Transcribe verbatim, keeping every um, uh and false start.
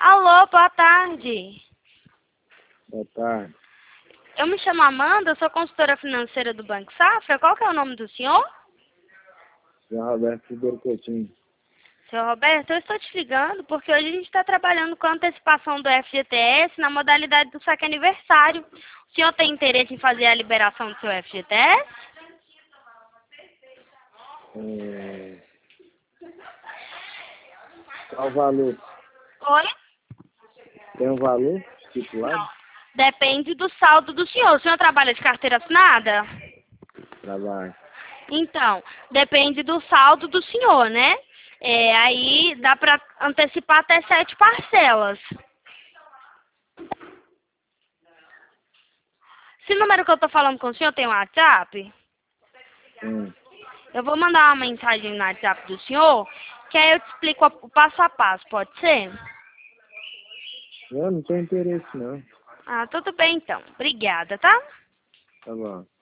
Alô, boa tarde. Boa tarde. Eu me chamo Amanda, sou consultora financeira do Banco Safra. Qual que é o nome do senhor? Senhor Roberto Ribeiro Coutinho. Senhor Roberto, eu estou te ligando porque hoje a gente está trabalhando com a antecipação do F G T S na modalidade do saque aniversário. O senhor tem interesse em fazer a liberação do seu F G T S? É... Qual o valor? Oi? Tem um valor estipulado? Não. Depende do saldo do senhor. O senhor trabalha de carteira assinada? Trabalho. Então, depende do saldo do senhor, né? É, aí dá para antecipar até sete parcelas. Esse número que eu tô falando com o senhor tem um WhatsApp? Hum. Eu vou mandar uma mensagem no WhatsApp do senhor, que aí eu te explico o passo a passo, pode ser? Eu não tenho interesse, não. Ah, tudo bem então. Obrigada, tá? Tá bom.